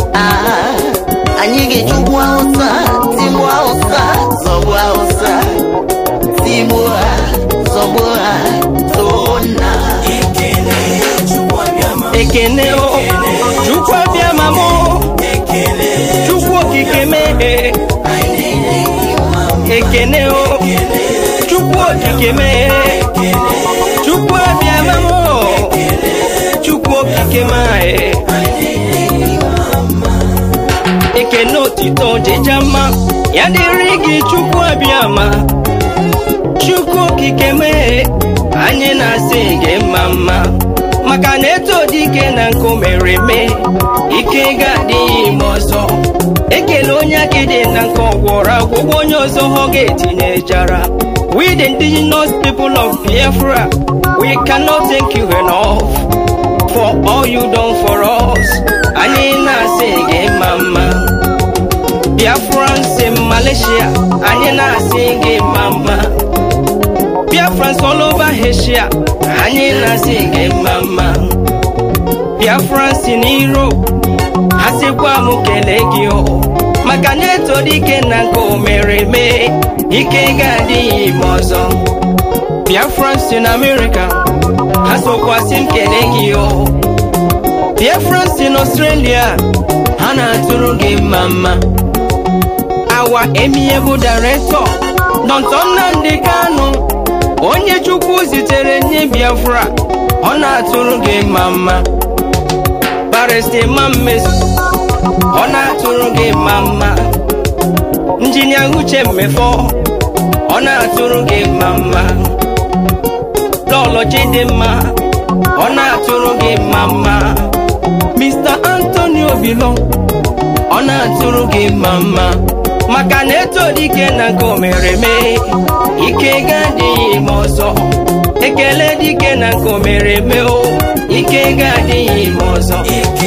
Anyi gechuku ausa, tibu ausa, zobu ausa. Tibuha, zobuha, zona. Ekene o, Chukwu Abiama mo, Chukwu Okike me. Ekene o, Chukwu Okike me. Chukwu Abiama mo, Chukwu Okike ma. Ekene otito jejama, yadiri gi Chukwu Abiama. Chukwu Okike me, anyị na-asị gị mama. Maka na eto dike na nko mere me, ike ga-adịghị ime ọzọ. Ekele onye akide na nko gwọrọ agwụgwọ onye ọzọ ọ ga-etinye jara. We the indigenous people of Biafra, we cannot thank you enough for all you done for us. Anyị na-asị gị mama. Biafrans in Malaysia, anyị na-asị gị mama. Biafrans all over Asia, anyị na-asị gị mama. Biafrans in Europe, asịkwa m kele gị o. Maka na eto dike na nke o mere me, ike ga-adịghị ime ọzọ. Biafrans in America, asịkwa m kele gị o. Biafrans in Australia, ha na-atụrụ gị mama. Our amiable director, Dr. Nnamdi Kanu, onye Chukwu zitere nye Biafra, ọ na-atụrụ gị mama. Barrister Mammeso, ọ na-atụrụ gị mama. Engineer Uche Mmefo, ọ na-atụrụ gị mama. Lolo Chidimma, ọ na-atụrụ gị mama. Mr. Anthony Obilo, ọ na-atụrụ gị mama. Maka na eto dike na nke o mere me, ike ga-adịghị ime ọzọ. Ekele dike na nke o mere me o, ike ga-adịghị ime ọzọ.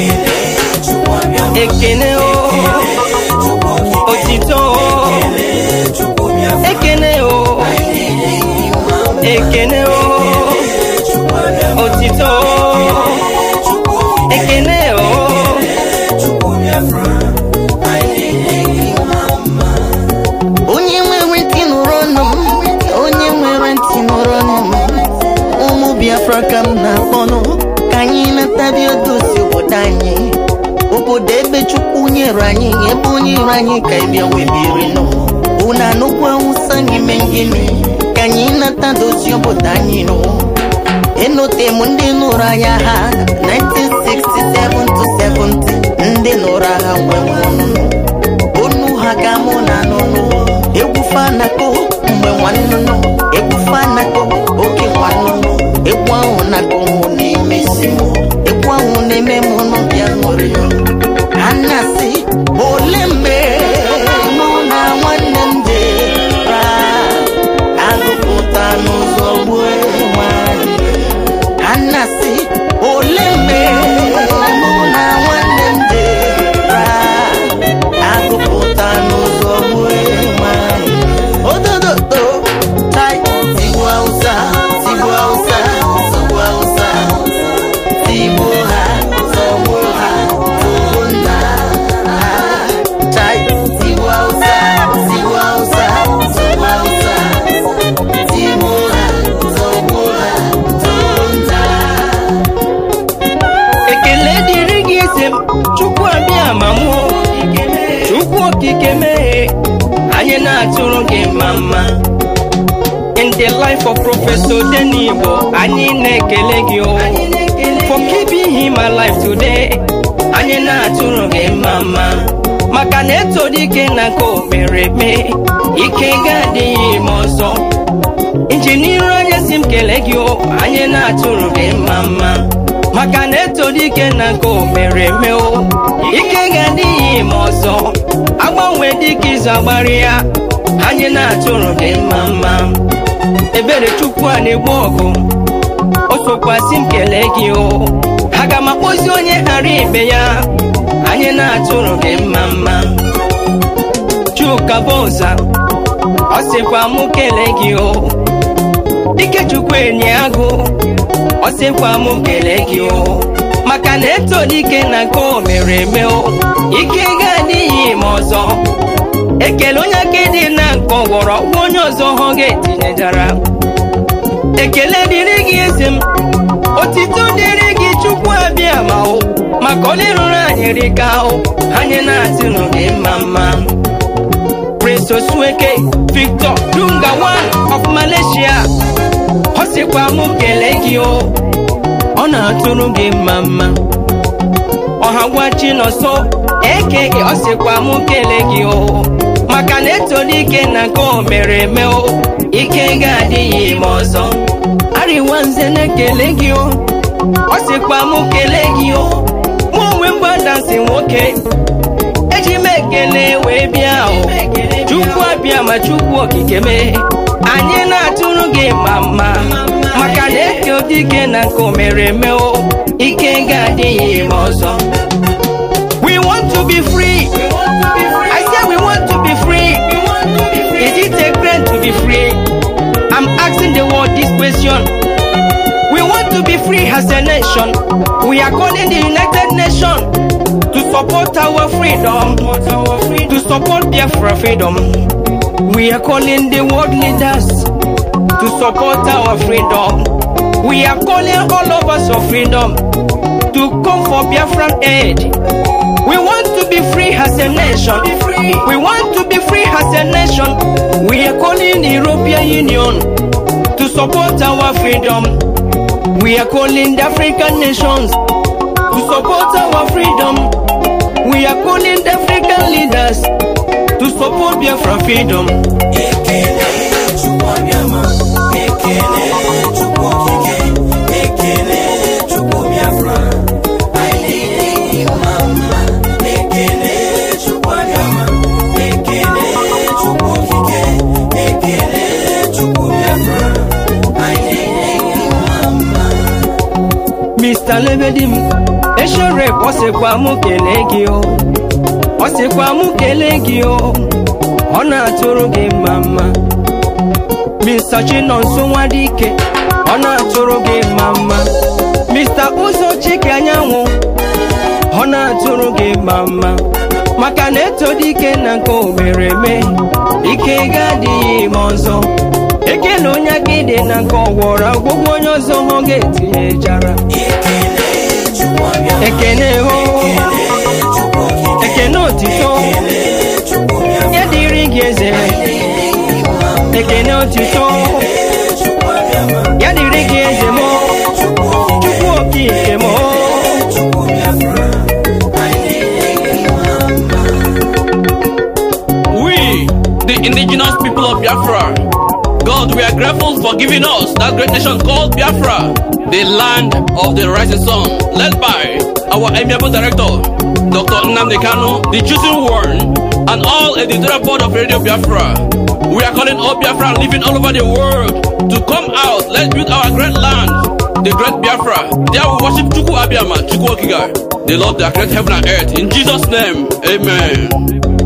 Ekene o, otito o, ekene o, ekene o, otito o, ekene o. Biafra kam na bono kanyi na tadio dosi obodanyi obodo ebe Chukwu nyere anyị ebe onye ire anyị ka bịa webiri no una nukwa usangi mengini kanyi na tadosi obodanyi no enote m ndị nụrụ anya ha 1967 to 70 ndị nụrụ agha nwenwonu onu ha ka mụ na nụnụ egwu fanako mgbe nwanụnụ egwu fanako oke nwanụnụ ekwa una como ni mesimo ekwa une memono bia ngorio anasi olembe mona wanemde ra aguputa nuzobwe mane anasi olembe mona wanemde ra aguputa nuzobwe na-atụrụ gị mama. In the life of Professor Denibo, anyị na-ekele gị o for keeping him alive today. Anyị na-atụrụ gị mama maka na eto dike na ka o mere eme ike ga-adịghị m ọzọ. Injinia onye si m kele gị o, anyị na-atụrụ gị mama maka na eto dike na ka o mere eme o ike ga-adịghị m ọzọ. Agbanwe dike izu agbara ya, anyị na-atụrụ gị mama. Ebere Chukwu a na-egbu ọgụ, o sokwasị m kele gị o. Aga m akpọzi onye ghara ibe ya, anyị na-atụrụ gị mama. Chuka Boza, ọ sịkwa mụ kele gị o. Ikechukwu enyi agụ, ọ sịkwa mụ kele gị o. Maka na eto dike na nke o mere eme o ike ga-adịghị m ọzọ. Ekele onye aka dị na nke ọgwọrọ onye ọzọ ọ ga-etinyejara. Ekele dịrị gị ezi m, otito dịrị gị Chukwu abịa ma o maka ọ lịrụrụ anyị rịka o. Anyị na-atụrụ gị mama. Prince Osueke Victor Dunga one of Malaysia, ọ sịkwa mụ kele gị o, ọ na-atụrụ gị mama. Ọhagwachi nọsọ eke ọ sịkwa mụ kele gị o maka na eto dike na nke o mere eme o ike ga-adịghị m ọzọ. Arịwa nze na-ekele gị o, ọ sịkwa mụ kele gị o. Mụ onwe m gbadansi nwoke eji m ekele wee bịa o. Chukwu abịa ma Chukwu okike mee, anyị na-atụrụ gị mama maka na eto dike na nke o mere eme o ike ga-adịghị m ọzọ. We want to be free. I said we want to be free. Is it a crime to be free? I'm asking the world this question. We want to be free as a nation. We are calling the United Nations to support our freedom, to support Biafra freedom. We are calling the world leaders to support our freedom. We are calling all of us for freedom to come for Biafran aid. We want to be free as a nation. We want to be free as a nation. We are calling the European Union to support our freedom. We are calling the African nations to support our freedom. We are calling the African leaders to support Biafra freedom. Mr. Lebedim, Eshere, ọ sịkwa mụ kele gị o, ọ sịkwa mụ kele gị o, ọ na-atụrụ gị mama. Mr. Chinonso Nwadike, ọ na-atụrụ gị mama. Mr. Uzo Chike Anyanwụ, ọ na-atụrụ gị mama. Maka na eto dike na nke o mere eme ike ga-adịghị m ọzọ. Ekele onye aka dị na nke ọgwọrọ ọgwụgwọ onye ọzọ ọ ga-etinyejara. Ekene ho, ekene otito ya dịrị gị eze. Ekene otito ya dịrị gị eze mo, Chukwu okike mo. We, the indigenous people of Biafra, God, we are grateful for giving us that great nation called Biafra, the land of the rising sun, led by our amiable director, Dr. Nnamdi Kanu, the chosen one, and all editorial board of Radio Biafra. We are calling all Biafra living all over the world to come out. Let's build our great land, the great Biafra. There we worship Chukwu Abiyama, Chukwu Okiga, the Lord that created heaven and earth. In Jesus' name, amen.